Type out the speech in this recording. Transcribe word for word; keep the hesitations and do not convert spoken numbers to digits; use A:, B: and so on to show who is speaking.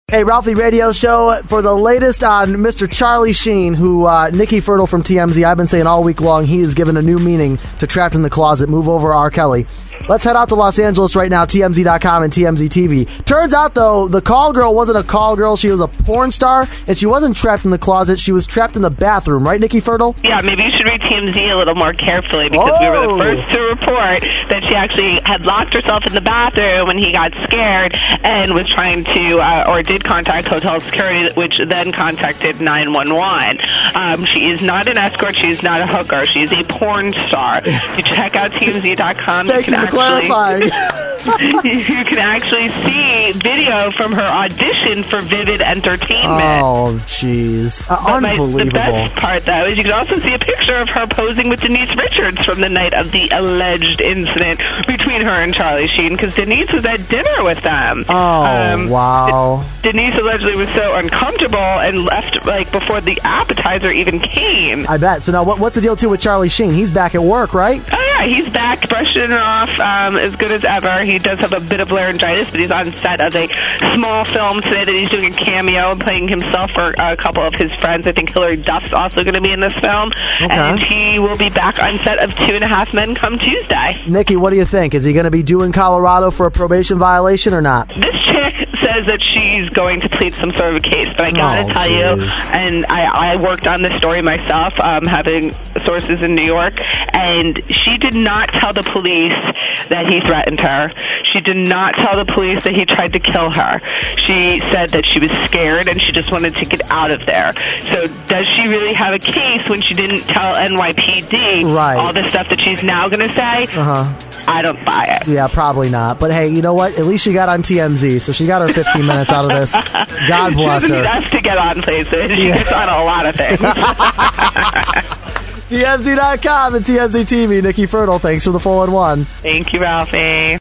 A: Hey, Ralphie Radio Show, for the latest on Mister Charlie Sheen, who uh, Nikki Fertile from T M Z, I've been saying all week long, he has given a new meaning to Trapped in the Closet. Move over, R. Kelly. Let's head out to Los Angeles right now, T M Z dot com and T M Z T V. Turns out, though, the call girl wasn't a call girl. She was a porn star, and she wasn't trapped in the closet. She was trapped in the bathroom. Right, Nikki Fertile?
B: Yeah, maybe you should read T M Z a little more carefully, because
A: oh.
B: we were the first to report that she actually had locked herself in the bathroom when he got scared and was trying to, uh, or did contact hotel security, which then contacted nine one one. Um, she is not an escort. She is not a hooker. She is a porn star. You check out T M Z dot com.
A: Thank you, you for
B: actually,
A: clarifying.
B: You can actually see video from her audition for Vivid Entertainment.
A: Oh, jeez. Uh, unbelievable.
B: My, the best part, though, is you can also see a picture of her posing with Denise Richards from the night of the alleged incident between her and Charlie Sheen, because Denise was at dinner with them.
A: Oh, um, wow.
B: D- Denise allegedly was so uncomfortable and left, like, before the appetizer even came.
A: I bet. So now, what, what's the deal, too, with Charlie Sheen? He's back at work, right?
B: Oh, yeah. He's back, brushing it off um, as good as ever. He does have a bit of laryngitis, but he's on set of a small film today that he's doing a cameo and playing himself for a couple of his friends. I think Hilary Duff's also going to be in this film.
A: Okay.
B: And he will be back on set of Two and a Half Men come Tuesday.
A: Nikki, what do you think? Is he going to be due in Colorado for a probation violation or not?
B: This chick says that she's going to plead some sort of a case, but I gotta
A: oh,
B: tell
A: geez.
B: you, and I, I worked on this story myself, um, having sources in New York, and she did not tell the police that he threatened her. She did not tell the police that he tried to kill her. She said that she was scared and she just wanted to get out of there. So does she really have a case when she didn't tell N Y P D
A: right.
B: all the stuff that she's now going to say?
A: Uh-huh.
B: I don't buy it.
A: Yeah, probably not. But hey, you know what? At least she got on T M Z, so she got her fifteen minutes out of this. God bless
B: she
A: her.
B: She doesn't need us to get on places. She
A: yeah.
B: gets on a lot of things.
A: T M Z dot com and T M Z T V. Nikki Fertile, thanks for the four one one.
B: Thank you, Ralphie.